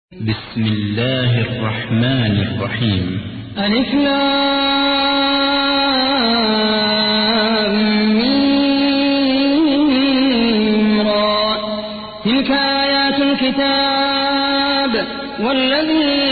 بسم الله الرحمن الرحيم. ألف لام ميم را تلك آيات الكتاب والذي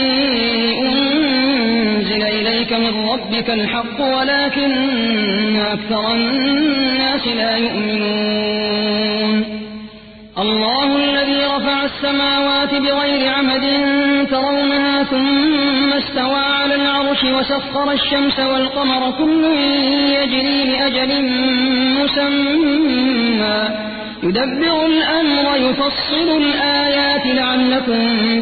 أنزل إليك من ربك الحق ولكن أكثر الناس لا يؤمنون. الله الذي رفع السماوات بغير عمد ترونها ثم استوى على العرش وسخر الشمس والقمر كل يجري لأجل مسمى يدبر الأمر يفصل الآيات لعلكم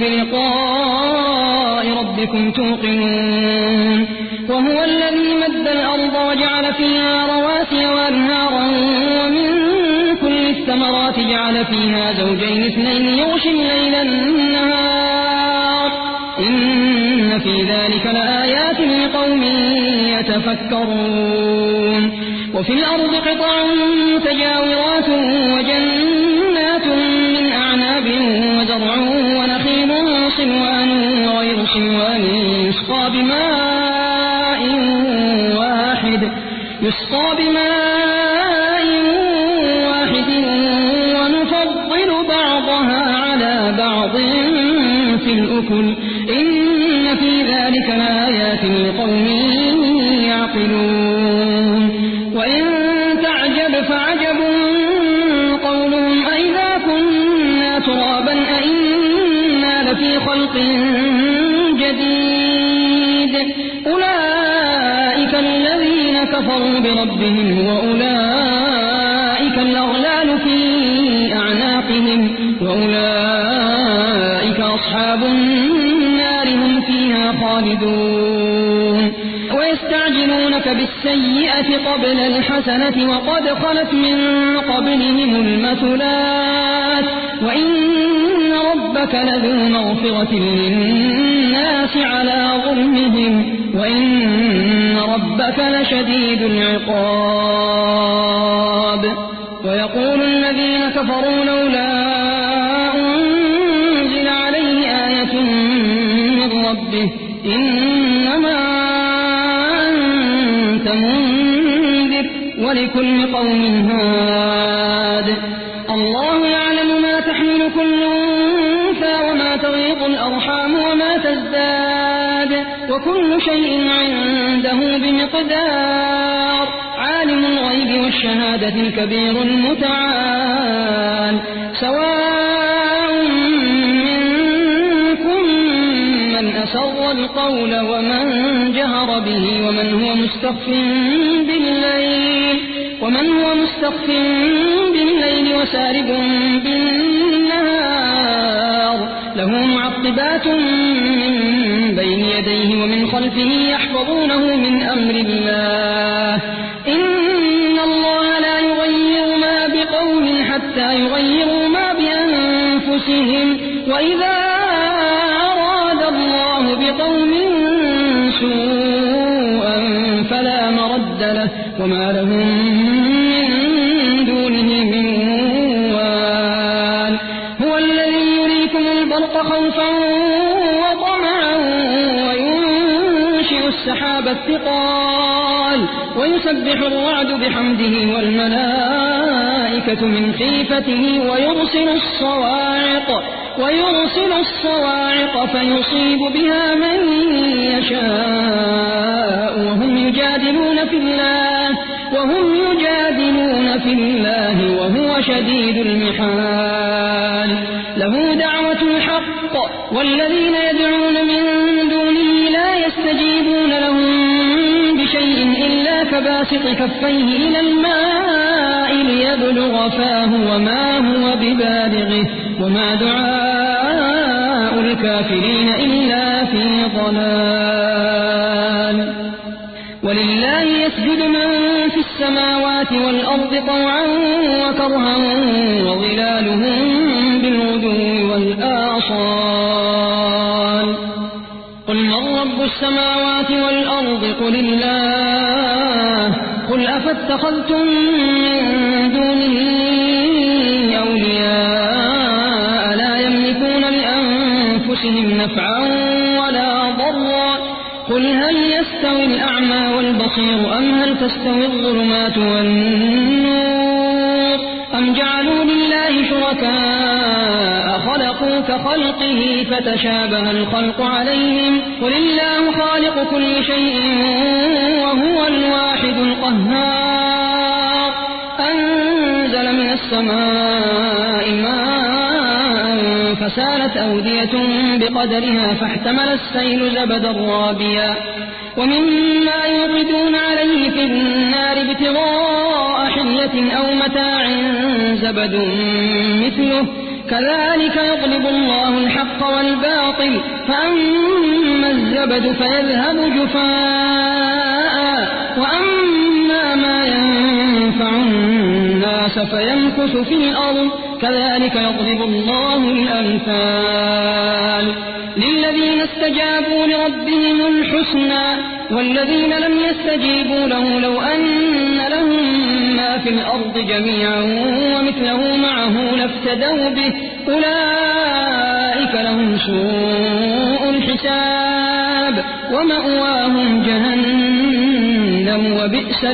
بلقاء ربكم توقنون. وهو الذي مد الأرض وجعل فيها رواسي وأنهارا ومن كل الثمرات جعل فيها زوجين اثنين يغشي الليل النهار إن في ذلك لآيات لقوم يتفكرون. وفي الأرض قطع متجاورات وجنات من أعناب وزرع ونخيل صنوان وغير صنوان يسقى بماء واحد ونفضل بعضها على بعض في الأكل إن في ذلك لآيات لقوم يعقلون. وإن تعجب فعجب قولهم أئذا كنا ترابا أئنا لفي خلق جديد أولئك الذين كفروا بربهم وأولئك الأغلال في أعناقهم وأولئك أصحاب النار هم فيها خالدون. ويستعجلونك بالسيئة قبل الحسنة وقد خلت من قبلهم المثلات وإن ربك لذو مغفرة للناس على ظلمهم وإن ربك لشديد العقاب. ويقول الذين كفروا لولا أنزل عليه آية من ربه إنما أنت منذر ولكل قوم هاد الله يعلم ما تحمل كل أنثى وما تغيض الأرحام وما تزداد وكل شيء عنده بمقدار. عالم الغيب والشهادة الكبير المتعال سواء منكم من أسر القول ومن جهر به ومن هو مستخف بالليل وسارب بالنهار له معقبات من بين يديه ومن خلفه يحفظونه من أمر الله إن الله لا يغير ما بقوم حتى يغيروا ما بأنفسهم وإذا أراد الله بقوم سوءا فلا مرد له وما لهم من دونه من وال. هو الذي يريكم البرق خوفا وطمعا وينشئ السحاب الثقال ويسبح الرعد بحمده والملائكة من خيفته ويرسل الصواعق فيصيب بها من يشاء وهم يجادلون في الله وهو شديد المحال. له دعوة الحق والذين يدعون من دونه لا يستجيبون لهم بشيء إلا كباسط كفيه إلى الماء ليبلغ فاه وما هو ببالغه وما دعاء الكافرين إلا في ضلال. ولله يسجد من في السماوات والأرض طوعا وكرها وظلالهم بالغدو والآصال. قل من رب السماوات والأرض قل الله قل أفاتخذتم من دونه أولياء لا يملكون لأنفسهم أنفسهم نفعا ولا ضرا قل هل يستوي الأعمى والبصير أم هل تستوي الظلمات والنور أم جعلوا لله شركاء خلقوا كخلقه فتشابه الخلق عليهم قل الله خالق كل شيء وهو الواحد القهار أنزل من السماء ماء فسالت أودية بقدرها فاحتمل السيل زبدا رابيا ومما يوقدون عليه في النار ابتغاء حلية أو متاع زبد مثله كذلك يضرب الله الحق والباطل فأما الزبد فيذهب جفاء وأما ما ينفع الناس فيمكث في الأرض كذلك يضرب الله الأمثال للذين استجابوا لربهم الحسنى والذين لم يستجيبوا له لو أن لهم ما في الأرض جميعا ومثله معه لافتدوا به أولئك لهم سوء الحساب ومأواهم جهنم وبئس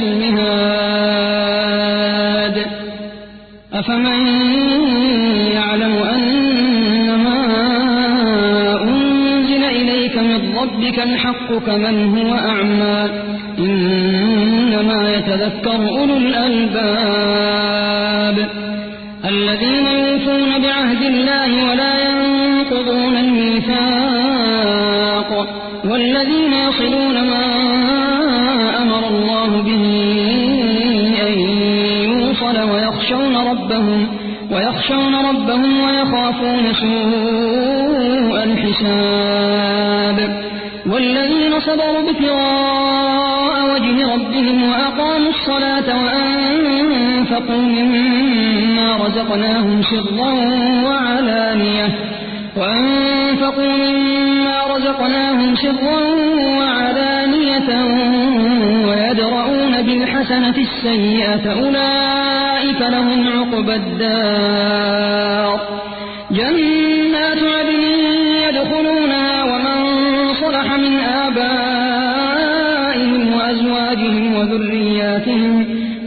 المهاد أفمن يعلم أنما أنزل إليك من ربك الحق كمن هو أعمى إنما يتذكر أولو الألباب الذين يوفون بعهد الله ولا ينقضون الميثاق والذين يصلون ما أمر الله به أن يوصل ويخشون ربهم ويخافون سوء الحساب والذين صبروا ابتغاء وجه ربهم وأقاموا الصلاة وأنفقوا مما رزقناهم سرا وعلانية ويدرؤون بالحسنة السيئة أولئك لهم عقبى الدار جنات عدن يدخلونها ومن صلح من آبائهم وأزواجهم وذرياتهم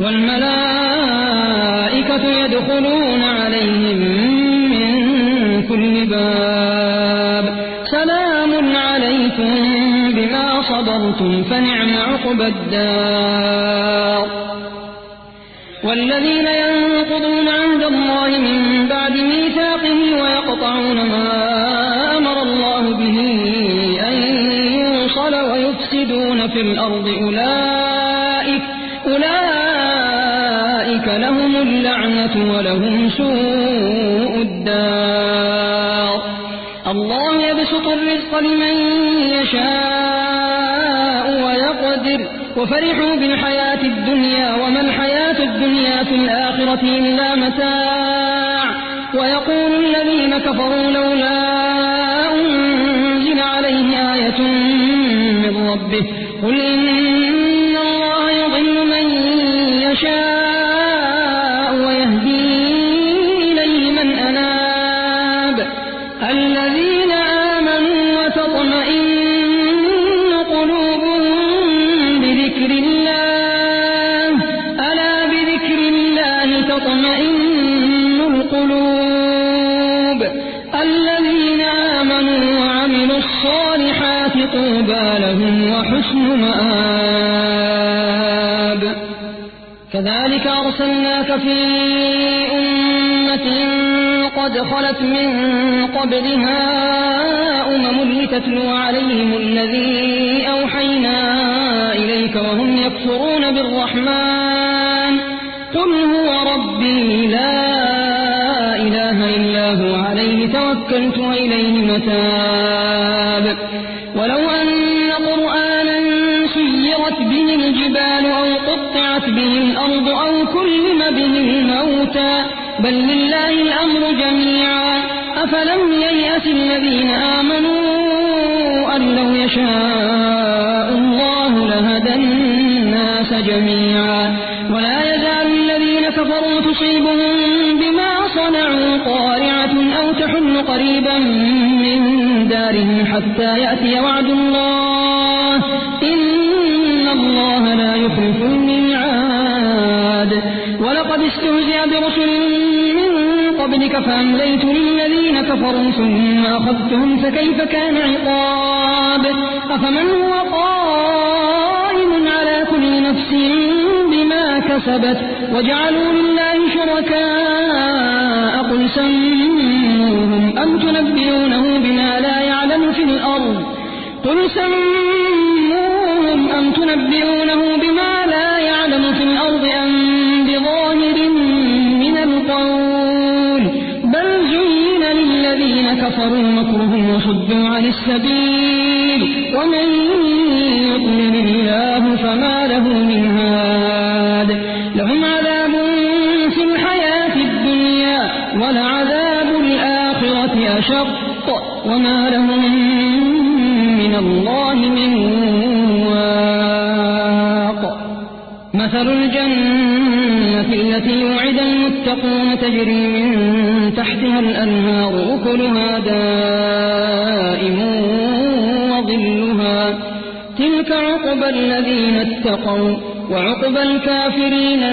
والملائكة يدخلون عليهم من كل باب سلام عليكم بما صبرتم فنعم عقبى الدار والذين ينقضون عهد الله من بعد ميثاقه ويقطعون ما أمر الله به أن يوصل ويفسدون في الأرض أولئك لهم اللعنة ولهم سوء الدار الله يبسط الرزق لمن يشاء ويقدر وفرحوا بالحياة الدنيا وما الحياة الدنيا في الآخرة إلا متاع ويقول الذين كفروا لولا أنزل عليه آية من ربه قل إن الله يضل من يشاء ويهدي إليه من أناب الذين آمنوا وتطمئن قلوبهم بذكر الله ألا بذكر الله تطمئن القلوب الذين آمنوا وعملوا الصالحات طوبى لهم وحسن مآب كذلك أرسلناك في أمة قد خلت من قبلها لتتلو عليهم الذي أوحينا إليك وهم يكفرون بالرحمن قل هو ربي لا إله إلا هو عليه توكلت وإليه متاب ولو أن قرآنا سيرت به الجبال أو قطعت به الأرض أو كلم به الموتى بل لله الأمر جميعا أفلم ييأس الذين آمنوا أن لو يشاء الله لهدى الناس جميعا ولا يزال الذين كفروا تصيبهم بما صنعوا قارعة أو تحل قريبا من دارهم حتى يأتي وعد الله إن الله لا يخلف الميعاد ولقد استهزئ برسل من قبلك فأمليت للذين كفروا ثم أخذتهم فكيف كان عقاب أفمن هو قائم على كل نفس بما كسبت وجعلوا لله شركاء قل سموهم أم تنبئونه بما لا يعلم في الأرض أم بظاهر من القول بل زين للذين كفروا مكرهم وصدوا عن السبيل ومن يضلل الله فما له من هاد لهم عذاب في الحياة الدنيا ولعذاب الآخرة أشق وما لهم من الله من واق مثل الجنة التي وعد المتقون تجري من تحتها الأنهار أكلها دائم وظلها تلك عقبى الذين اتقوا وعقبى الكافرين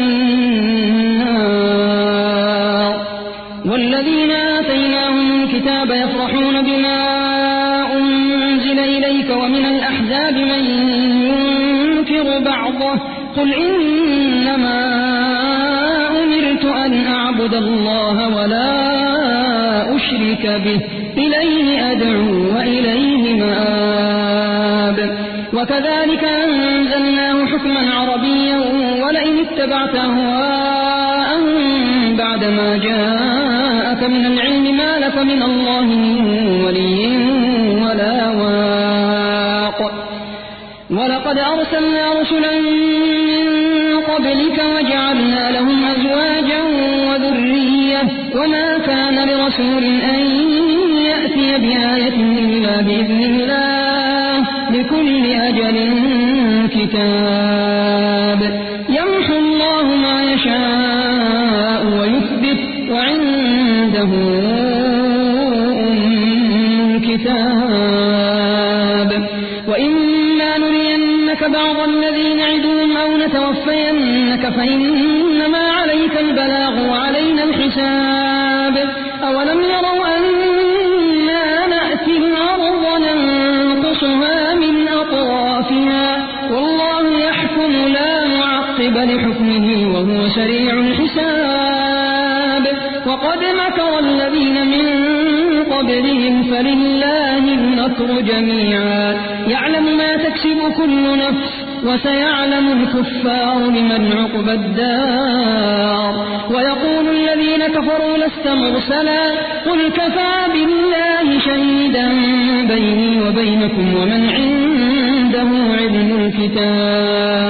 النار والذين آتيناهم الكتاب يفرحون بما أنزل إليك ومن الأحزاب من ينكر بعضه قل إنما أمرت أن أعبد الله ولا أشرك به إليه أدعو وإليه مآب وكذلك أنزلناه حكما عربيا ولئن اتبعت أهواءهم بعدما جاءك من العلم ما لك من الله من ولي ولا واق ولقد أرسلنا رسلا من قبلك وجعلنا لهم أزواجا وذرية وما كان لرسول أن يأتي بآية إلا بإذن الله لكل أجل كتاب يمحو الله ما يشاء ويثبت وعنده الكتاب وإما نرينك بعض الذي نعدهم أو نتوفينك فإنما عليك البلاغ وعلينا الحساب أولم يروا أنا نأتي الأرض ننقصها من أطرافها والله يحكم لا معقب لحكمه وهو سريع الحساب وقد مكر الذين من قبلهم فلله المكر جميعا يعلم ما تكسب كل نفس وسيعلم الكفار لمن عقبى الدار ويقول الذين كفروا لست مرسلا قل كفى بالله شهيدا بيني وبينكم ومن عنده علم الكتاب